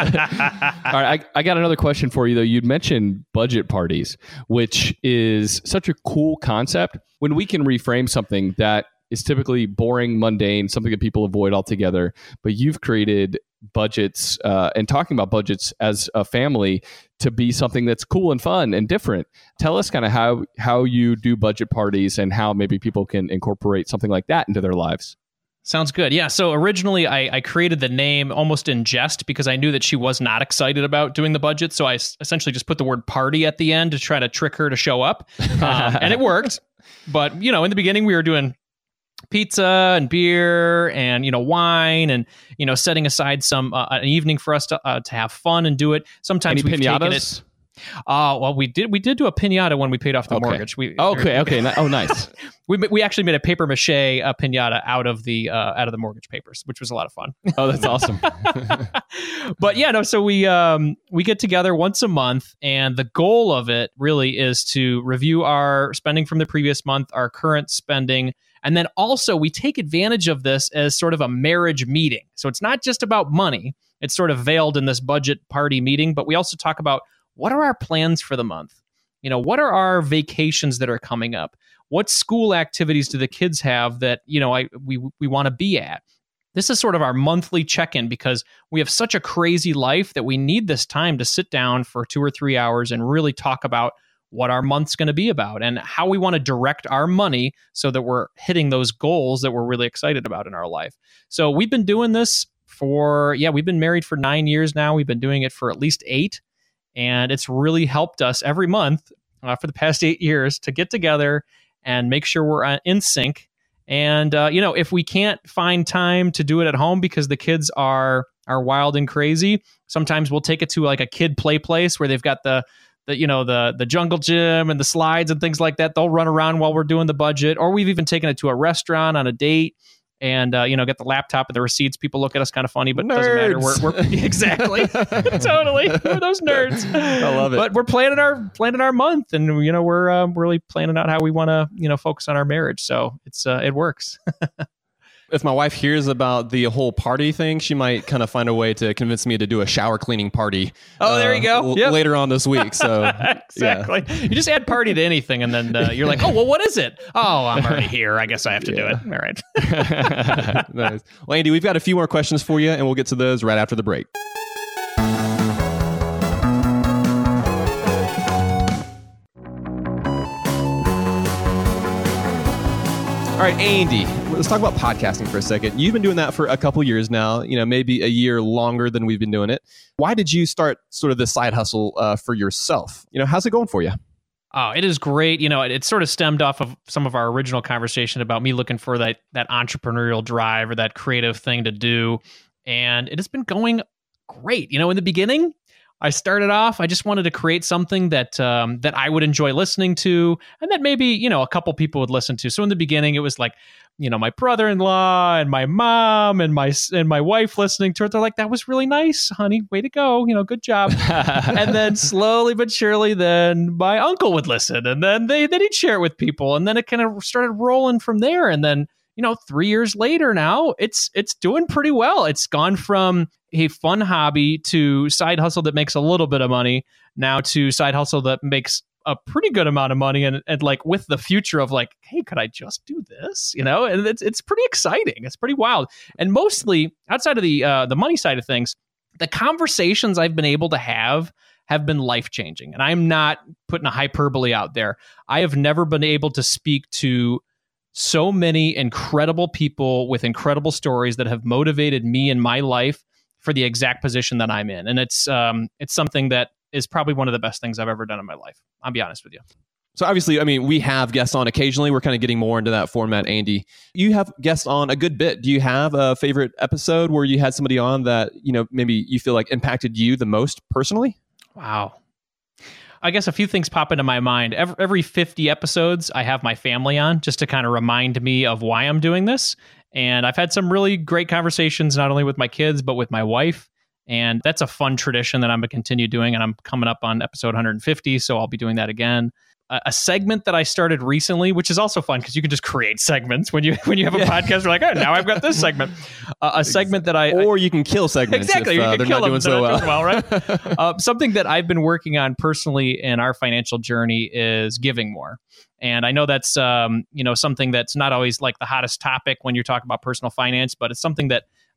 right, I, I got another question for you, though. You'd mentioned budget parties, which is such a cool concept. When we can reframe something that is typically boring, mundane, something that people avoid altogether, but you've created budgets uh, and talking about budgets as a family to be something that's cool and fun and different. Tell us kind of how how you do budget parties and how maybe people can incorporate something like that into their lives. Sounds good. Yeah. So originally I, I created the name almost in jest because I knew that she was not excited about doing the budget. So I s- essentially just put the word party at the end to try to trick her to show up. Um, and it worked. But, you know, in the beginning we were doing pizza and beer and, you know, wine and, you know, setting aside some uh, an evening for us to uh, to have fun and do it. Sometimes Any we've pinatas? taken it. Oh, well, we did we did do a pinata when we paid off the Okay. mortgage. We, Okay. Okay. Ni- Oh, nice. we we actually made a paper mache uh, pinata out of the uh, out of the mortgage papers, which was a lot of fun. Oh, that's awesome. But yeah, no. So we um we get together once a month, and the goal of it really is to review our spending from the previous month, our current spending, and then also we take advantage of this as sort of a marriage meeting. So it's not just about money; it's sort of veiled in this budget party meeting, but we also talk about what are our plans for the month. You know, what are our vacations that are coming up? What school activities do the kids have that, you know, I we we want to be at? This is sort of our monthly check-in because we have such a crazy life that we need this time to sit down for two or three hours and really talk about what our month's going to be about and how we want to direct our money so that we're hitting those goals that we're really excited about in our life. So we've been doing this for, yeah, we've been married for nine years now. We've been doing it for at least eight. And it's really helped us every month uh, for the past eight years to get together and make sure we're uh, in sync. And, uh, you know, if we can't find time to do it at home because the kids are are wild and crazy, sometimes we'll take it to like a kid play place where they've got the, the you know, the the jungle gym and the slides and things like that. They'll run around while we're doing the budget. Or we've even taken it to a restaurant on a date. And, uh, you know, get the laptop and the receipts. People look at us kind of funny, but it doesn't matter. We're, we're exactly, totally. We're those nerds. I love it. But we're planning our planning our month, and you know, we're um, really planning out how we want to, you know, focus on our marriage. So it's uh, it works. If my wife hears about the whole party thing, she might kind of find a way to convince me to do a shower cleaning party. Oh, there you go. l- Yep. Later on this week. So Exactly. You just add party to anything, and then uh, you're like, oh, well, what is it? Oh, I'm already here. I guess I have to Yeah. do it. All right. Nice. Well, Andy, we've got a few more questions for you, and we'll get to those right after the break. All right, Andy, let's talk about podcasting for a second. You've been doing that for a couple years now, you know, maybe a year longer than we've been doing it. Why did you start sort of this side hustle uh, for yourself? You know, how's it going for you? Oh, it is great. You know, it, it sort of stemmed off of some of our original conversation about me looking for that that entrepreneurial drive or that creative thing to do. And it has been going great. You know, in the beginning, I started off, I just wanted to create something that um, that I would enjoy listening to and that maybe, you know, a couple people would listen to. So in the beginning, it was like, you know, my brother-in-law and my mom and my and my wife listening to it. They're like, that was really nice, honey. Way to go. You know, good job. And then slowly but surely, then my uncle would listen. And then they then he'd share it with people. And then it kind of started rolling from there. And then, you know, three years later now, it's it's doing pretty well. It's gone from a fun hobby to side hustle that makes a little bit of money now to side hustle that makes a pretty good amount of money and, and like with the future of like, hey, could I just do this? You know, and it's it's pretty exciting. It's pretty wild. And mostly outside of the uh, the money side of things, the conversations I've been able to have have been life-changing. And I'm not putting a hyperbole out there. I have never been able to speak to so many incredible people with incredible stories that have motivated me in my life for the exact position that I'm in. And it's um, it's something that is probably one of the best things I've ever done in my life. I'll be honest with you. So obviously, I mean, we have guests on occasionally. We're kind of getting more into that format, Andy. You have guests on a good bit. Do you have a favorite episode where you had somebody on that, you know, maybe you feel like impacted you the most personally? Wow. I guess a few things pop into my mind. Every, every fifty episodes, I have my family on just to kind of remind me of why I'm doing this. And I've had some really great conversations, not only with my kids, but with my wife. And that's a fun tradition that I'm going to continue doing. And I'm coming up on episode one hundred fifty, so I'll be doing that again. A, a segment that I started recently, which is also fun because you can just create segments when you when you have a yeah. podcast. You're like, oh, now I've got this segment. Uh, a segment that I... Or you can kill segments exactly, if you uh, can they're kill not them doing so well. Doing well, right? uh, something that I've been working on personally in our financial journey is giving more. And I know that's um, you know something that's not always like the hottest topic when you're talking about personal finance, but it's something that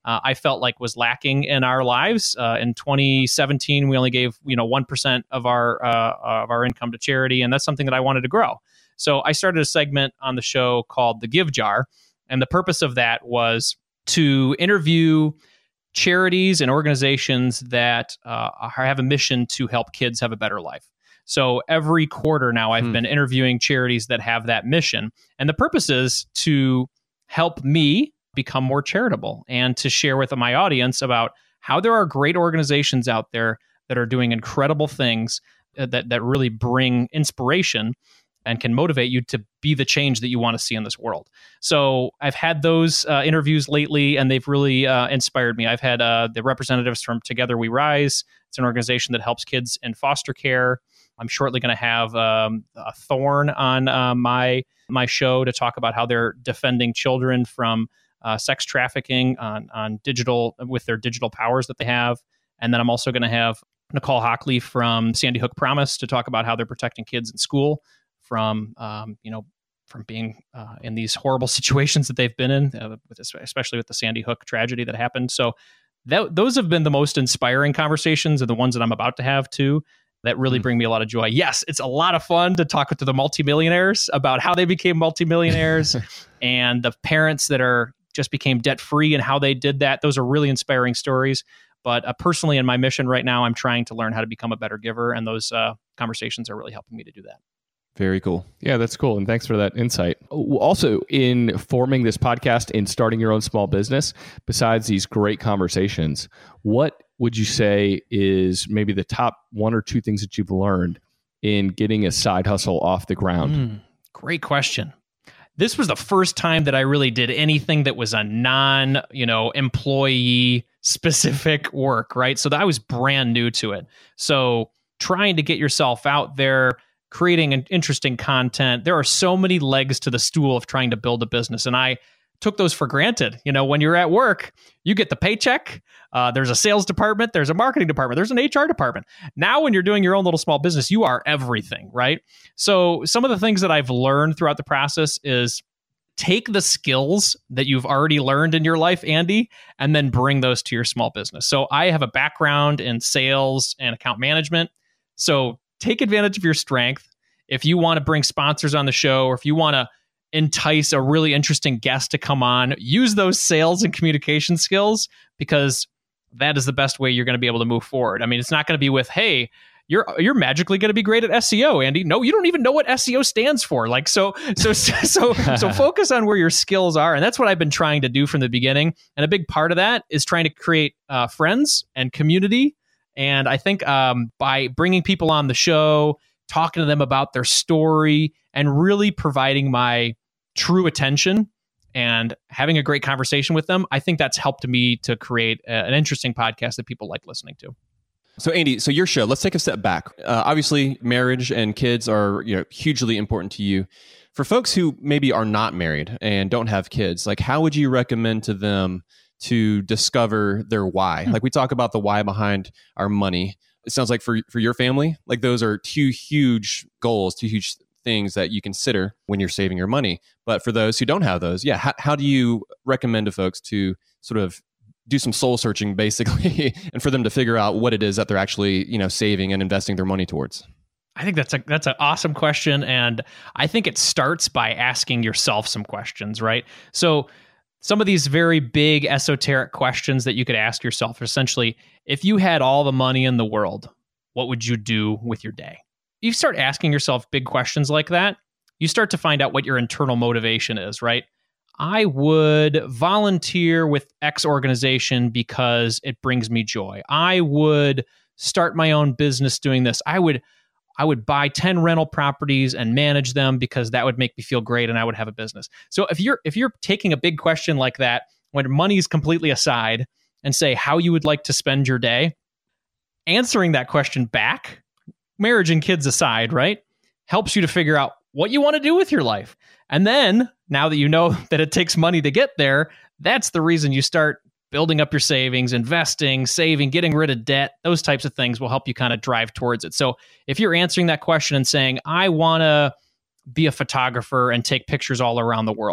uh, I felt like was lacking in our lives. Uh, in twenty seventeen, we only gave you know one percent of our uh, of our income to charity, and that's something that I wanted to grow. So I started a segment on the show called The Give Jar, and the purpose of that was to interview charities and organizations that uh, have a mission to help kids have a better life. So every quarter now, I've hmm. been interviewing charities that have that mission, and the purpose is to help me become more charitable and to share with my audience about how there are great organizations out there that are doing incredible things that that really bring inspiration and can motivate you to be the change that you want to see in this world. So I've had those uh, interviews lately, and they've really uh, inspired me. I've had uh, the representatives from Together We Rise. It's an organization that helps kids in foster care. I'm shortly going to have um, a Thorn on uh, my my show to talk about how they're defending children from uh, sex trafficking on on digital with their digital powers that they have. And then I'm also going to have Nicole Hockley from Sandy Hook Promise to talk about how they're protecting kids in school from um, you know from being uh, in these horrible situations that they've been in, uh, with, especially with the Sandy Hook tragedy that happened. So that, those have been the most inspiring conversations, and the ones that I'm about to have too, that really bring me a lot of joy. Yes, it's a lot of fun to talk to the multimillionaires about how they became multimillionaires and the parents that are just became debt free and how they did that. Those are really inspiring stories. But uh, personally, in my mission right now, I'm trying to learn how to become a better giver, and those uh, conversations are really helping me to do that. Very cool. Yeah, that's cool. And thanks for that insight. Also, in forming this podcast and starting your own small business, besides these great conversations, what would you say is maybe the top one or two things that you've learned in getting a side hustle off the ground? Mm, great question. This was the first time that I really did anything that was a non, you know, employee specific work, right? So that I was brand new to it. So trying to get yourself out there, creating an interesting content. There are so many legs to the stool of trying to build a business. And I took those for granted. You know, when you're at work, you get the paycheck. Uh, there's a sales department. There's a marketing department. There's an H R department. Now, when you're doing your own little small business, you are everything, right? So some of the things that I've learned throughout the process is take the skills that you've already learned in your life, Andy, and then bring those to your small business. So I have a background in sales and account management. So take advantage of your strength. If you want to bring sponsors on the show, or if you want to entice a really interesting guest to come on, use those sales and communication skills, because that is the best way you're going to be able to move forward. I mean, it's not going to be with, hey, you're you're magically going to be great at S E O, Andy. No, you don't even know what S E O stands for. Like, so, so, so, so focus on where your skills are. And that's what I've been trying to do from the beginning. And a big part of that is trying to create uh, friends and community. And I think um, by bringing people on the show, talking to them about their story, and really providing my true attention and having a great conversation with them, I think that's helped me to create a, an interesting podcast that people like listening to. So Andy, so your show, let's take a step back. Uh, obviously, marriage and kids are, you know, hugely important to you. For folks who maybe are not married and don't have kids, like, how would you recommend to them to discover their why? Like, we talk about the why behind our money. It sounds like for for your family, like those are two huge goals, two huge things that you consider when you're saving your money. But for those who don't have those, yeah, how, how do you recommend to folks to sort of do some soul searching, basically, and for them to figure out what it is that they're actually, you know, saving and investing their money towards? I think that's a that's an awesome question, and I think it starts by asking yourself some questions, right? So some of these very big esoteric questions that you could ask yourself are essentially, if you had all the money in the world, what would you do with your day? You start asking yourself big questions like that, you start to find out what your internal motivation is, right? I would volunteer with X organization because it brings me joy. I would start my own business doing this. I would I would buy ten rental properties and manage them because that would make me feel great and I would have a business. So if you're if you're taking a big question like that, when money's completely aside, and say how you would like to spend your day, answering that question back, marriage and kids aside, right, helps you to figure out what you want to do with your life. And then, now that you know that it takes money to get there, that's the reason you start building up your savings, investing, saving, getting rid of debt. Those types of things will help you kind of drive towards it. So if you're answering that question and saying, I want to be a photographer and take pictures all around the world,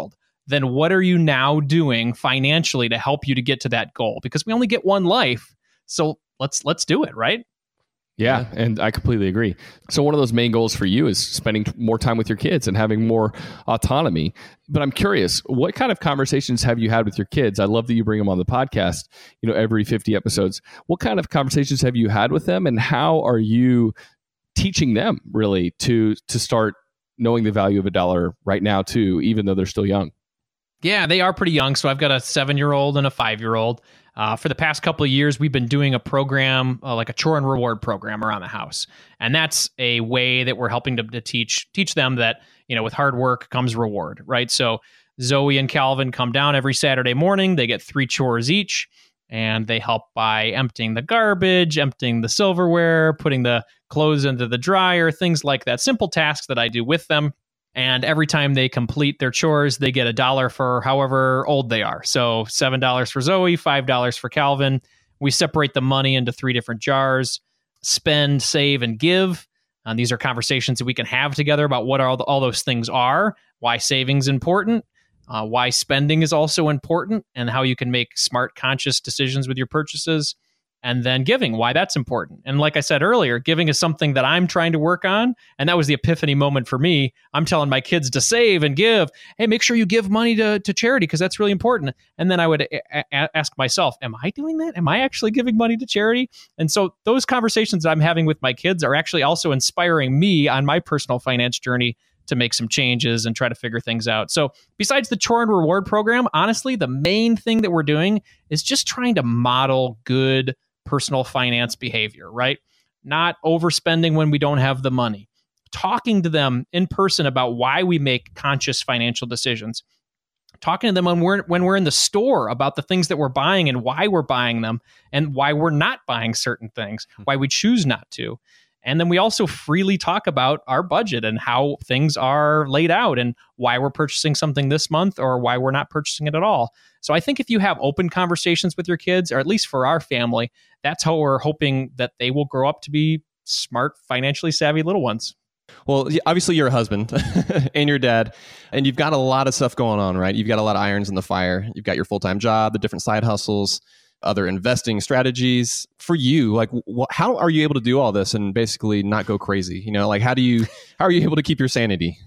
then what are you now doing financially to help you to get to that goal? Because we only get one life. So let's let's do it, right? Yeah, and I completely agree. So one of those main goals for you is spending more time with your kids and having more autonomy. But I'm curious, what kind of conversations have you had with your kids? I love that you bring them on the podcast, you know, every fifty episodes. What kind of conversations have you had with them, and how are you teaching them really to to start knowing the value of a dollar right now too, even though they're still young? Yeah, they are pretty young. So I've got a seven-year-old and a five-year-old. Uh, for the past couple of years, we've been doing a program, uh, like a chore and reward program around the house. And that's a way that we're helping to, to teach teach them that, you know, with hard work comes reward, right? So Zoe and Calvin come down every Saturday morning. They get three chores each, and they help by emptying the garbage, emptying the silverware, putting the clothes into the dryer, things like that. Simple tasks that I do with them. And every time they complete their chores, they get a dollar for however old they are. So seven dollars for Zoe, five dollars for Calvin. We separate the money into three different jars: spend, save, and give. And these are conversations that we can have together about what all, the, all those things are, why saving's important, uh, why spending is also important, and how you can make smart, conscious decisions with your purchases. And then giving, why that's important. And like I said earlier, giving is something that I'm trying to work on. And that was the epiphany moment for me. I'm telling my kids to save and give. Hey, make sure you give money to, to charity because that's really important. And then I would a- a- ask myself, am I doing that? Am I actually giving money to charity? And so those conversations that I'm having with my kids are actually also inspiring me on my personal finance journey to make some changes and try to figure things out. So besides the chore and reward program, honestly, the main thing that we're doing is just trying to model good personal finance behavior, right? Not overspending when we don't have the money. Talking to them in person about why we make conscious financial decisions. Talking to them when we're when we're in the store about the things that we're buying and why we're buying them and why we're not buying certain things, why we choose not to. And then we also freely talk about our budget and how things are laid out and why we're purchasing something this month or why we're not purchasing it at all. So I think if you have open conversations with your kids, or at least for our family, that's how we're hoping that they will grow up to be smart, financially savvy little ones. Well, obviously you're a husband and your dad, and you've got a lot of stuff going on, right? You've got a lot of irons in the fire. You've got your full-time job, the different side hustles, other investing strategies. For you, like, wh- how are you able to do all this and basically not go crazy? You know, like, how do you, how are you able to keep your sanity?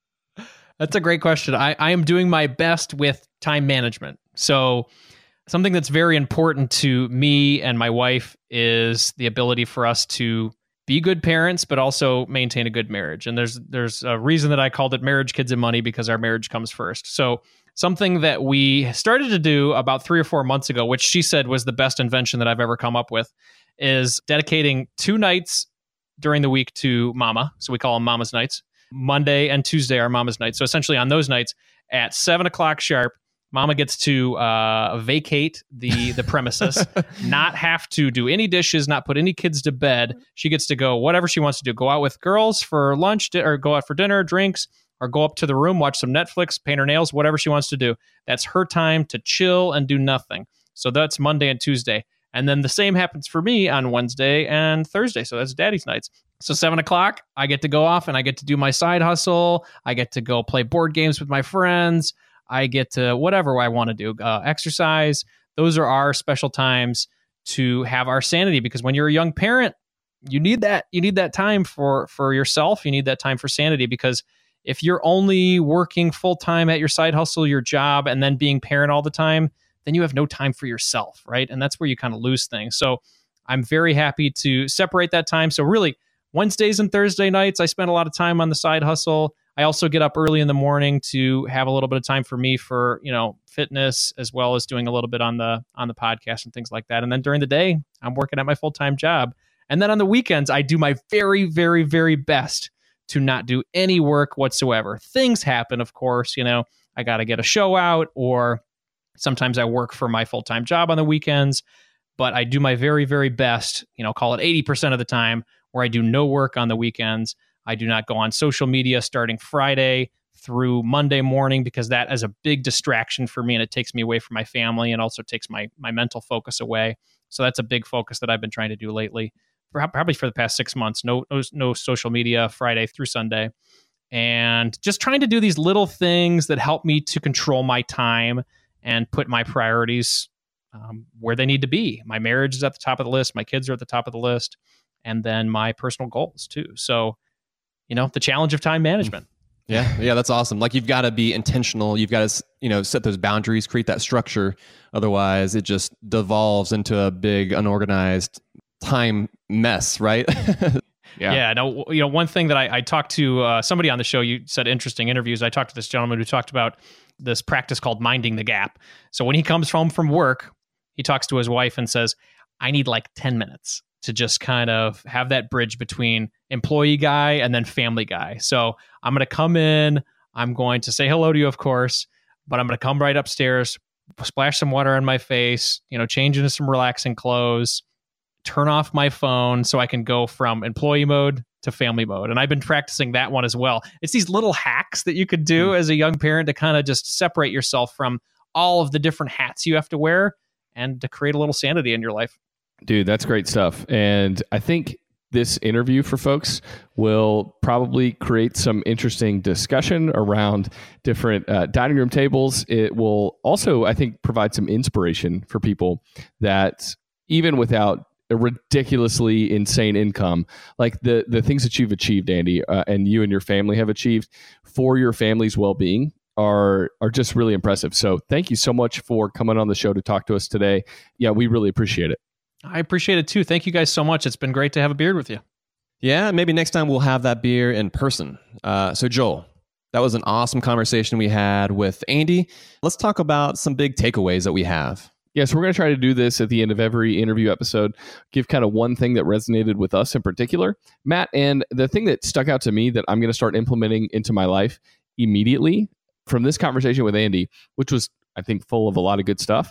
That's a great question. I, I am doing my best with time management. So something that's very important to me and my wife is the ability for us to be good parents, but also maintain a good marriage. And there's there's a reason that I called it Marriage, Kids, and Money, because our marriage comes first. So something that we started to do about three or four months ago, which she said was the best invention that I've ever come up with, is dedicating two nights during the week to Mama. So we call them Mama's nights. Monday and Tuesday are Mama's nights. So essentially on those nights at seven o'clock sharp, Mama gets to uh, vacate the the premises, not have to do any dishes, not put any kids to bed. She gets to go whatever she wants to do. Go out with girls for lunch, di- or go out for dinner, drinks, or go up to the room, watch some Netflix, paint her nails, whatever she wants to do. That's her time to chill and do nothing. So that's Monday and Tuesday. And then the same happens for me on Wednesday and Thursday. So that's Daddy's nights. So seven o'clock, I get to go off and I get to do my side hustle. I get to go play board games with my friends. I get to whatever I want to do, uh, exercise. Those are our special times to have our sanity, because when you're a young parent, you need that. You need that time for, for yourself. You need that time for sanity, because if you're only working full time at your side hustle, your job, and then being parent all the time, then you have no time for yourself, right? And that's where you kind of lose things. So I'm very happy to separate that time. So really, Wednesdays and Thursday nights, I spend a lot of time on the side hustle. I also get up early in the morning to have a little bit of time for me for, you know, fitness, as well as doing a little bit on the on the podcast and things like that. And then during the day, I'm working at my full-time job. And then on the weekends, I do my very, very, very best to not do any work whatsoever. Things happen, of course, you know, I got to get a show out, or sometimes I work for my full-time job on the weekends, but I do my very, very best, you know, call it eighty percent of the time, where I do no work on the weekends. I do not go on social media starting Friday through Monday morning, because that is a big distraction for me, and it takes me away from my family and also takes my my mental focus away. So that's a big focus that I've been trying to do lately, probably for the past six months. No, no, no social media Friday through Sunday. and just trying to do these little things that help me to control my time and put my priorities um, where they need to be. My marriage is at the top of the list. My kids are at the top of the list. And then my personal goals too. So, you know, the challenge of time management. Yeah. Yeah. That's awesome. Like you've got to be intentional. You've got to, you know, set those boundaries, create that structure. Otherwise it just devolves into a big unorganized time mess, right? Yeah. Yeah. No, you know, one thing that I, I talked to uh, somebody on the show, you said interesting interviews. I talked to this gentleman who talked about this practice called minding the gap. So when he comes home from work, he talks to his wife and says, I need like ten minutes to just kind of have that bridge between employee guy and then family guy. So I'm going to come in, I'm going to say hello to you, of course, but I'm going to come right upstairs, splash some water on my face, you know, change into some relaxing clothes, turn off my phone so I can go from employee mode to family mode. And I've been practicing that one as well. It's these little hacks that you could do mm. as a young parent to kind of just separate yourself from all of the different hats you have to wear and to create a little sanity in your life. Dude, that's great stuff. And I think this interview for folks will probably create some interesting discussion around different uh, dining room tables. It will also, I think, provide some inspiration for people that even without a ridiculously insane income, like the the things that you've achieved, Andy, uh, and you and your family have achieved for your family's well-being are are just really impressive. So thank you so much for coming on the show to talk to us today. Yeah, we really appreciate it. I appreciate it too. Thank you guys so much. It's been great to have a beard with you. Yeah, maybe next time we'll have that beer in person. Uh, so Joel, that was an awesome conversation we had with Andy. Let's talk about some big takeaways that we have. Yeah, so we're going to try to do this at the end of every interview episode, give kind of one thing that resonated with us in particular, Matt. And the thing that stuck out to me that I'm going to start implementing into my life immediately from this conversation with Andy, which was, I think, full of a lot of good stuff,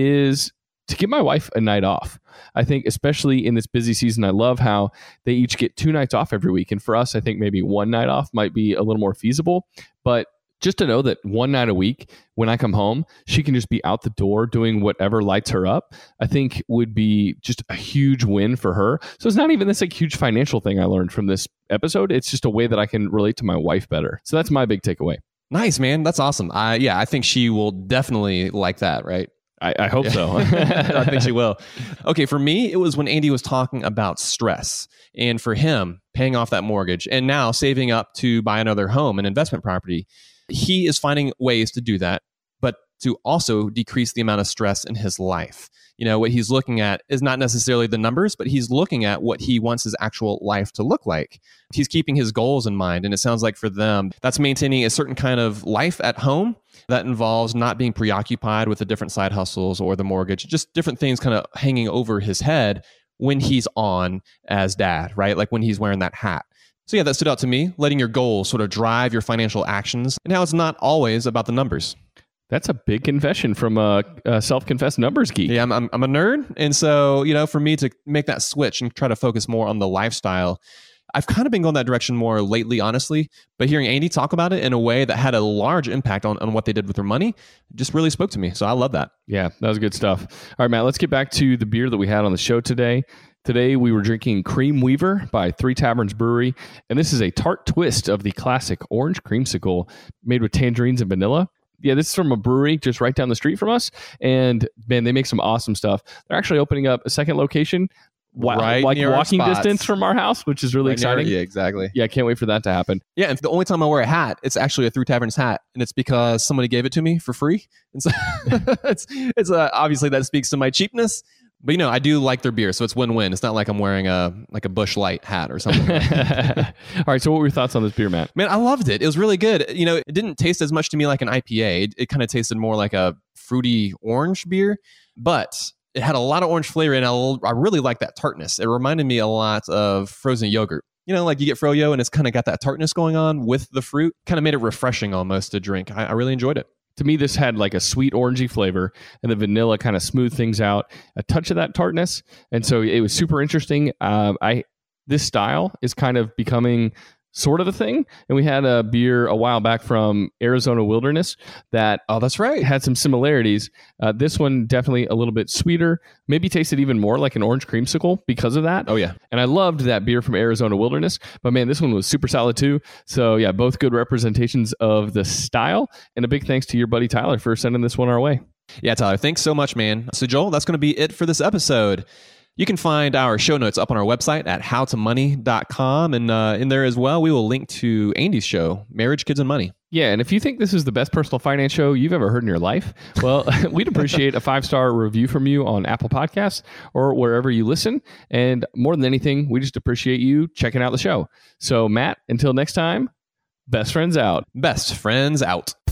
is to give my wife a night off. I think especially in this busy season, I love how they each get two nights off every week. And for us, I think maybe one night off might be a little more feasible. But just to know that one night a week, when I come home, she can just be out the door doing whatever lights her up, I think would be just a huge win for her. So it's not even this like huge financial thing I learned from this episode. It's just a way that I can relate to my wife better. So that's my big takeaway. Nice, man. That's awesome. I, yeah, I think she will definitely like that, right? I, I hope yeah. so. I think she will. Okay, for me, it was when Andy was talking about stress. And for him, paying off that mortgage and now saving up to buy another home, an investment property. He is finding ways to do that, but to also decrease the amount of stress in his life. You know, what he's looking at is not necessarily the numbers, but he's looking at what he wants his actual life to look like. He's keeping his goals in mind. And it sounds like for them, that's maintaining a certain kind of life at home that involves not being preoccupied with the different side hustles or the mortgage, just different things kind of hanging over his head when he's on as dad, right? Like when he's wearing that hat. So yeah, that stood out to me, letting your goals sort of drive your financial actions and how it's not always about the numbers. That's a big confession from a, a self-confessed numbers geek. Yeah, I'm, I'm I'm a nerd. And so, you know, for me to make that switch and try to focus more on the lifestyle, I've kind of been going that direction more lately, honestly. But hearing Andy talk about it in a way that had a large impact on, on what they did with their money just really spoke to me. So I love that. Yeah, that was good stuff. All right, Matt, let's get back to the beer that we had on the show today. Today, we were drinking Cream Weaver by Three Taverns Brewery, and this is a tart twist of the classic orange creamsicle made with tangerines and vanilla. Yeah, this is from a brewery just right down the street from us, and man, they make some awesome stuff. They're actually opening up a second location, right like near walking our distance from our house, which is really right exciting. Near, yeah, exactly. Yeah, I can't wait for that to happen. Yeah, and the only time I wear a hat, it's actually a Three Taverns hat, and it's because somebody gave it to me for free. And so it's it's uh, obviously that speaks to my cheapness. But, you know, I do like their beer, so it's win-win. It's not like I'm wearing a like a Busch Light hat or something. All right, so what were your thoughts on this beer, Matt? Man, I loved it. It was really good. You know, it didn't taste as much to me like an I P A. It, it kind of tasted more like a fruity orange beer, but it had a lot of orange flavor, and I, I really like that tartness. It reminded me a lot of frozen yogurt. You know, like you get froyo, and it's kind of got that tartness going on with the fruit. Kind of made it refreshing almost to drink. I, I really enjoyed it. To me, this had like a sweet orangey flavor, and the vanilla kind of smoothed things out, a touch of that tartness. And so it was super interesting. Um, I this style is kind of becoming sort of a thing. And we had a beer a while back from Arizona Wilderness that Oh, that's right. had some similarities. Uh, this one definitely a little bit sweeter, maybe tasted even more like an orange creamsicle because of that. Oh, yeah. And I loved that beer from Arizona Wilderness, but man, this one was super solid too. So yeah, both good representations of the style. And a big thanks to your buddy Tyler for sending this one our way. Yeah, Tyler, thanks so much, man. So, Joel, that's going to be it for this episode. You can find our show notes up on our website at how to money dot com. And uh, in there as well, we will link to Andy's show, Marriage, Kids, and Money. Yeah, and if you think this is the best personal finance show you've ever heard in your life, well, we'd appreciate a five-star review from you on Apple Podcasts or wherever you listen. And more than anything, we just appreciate you checking out the show. So, Matt, until next time, best friends out. Best friends out.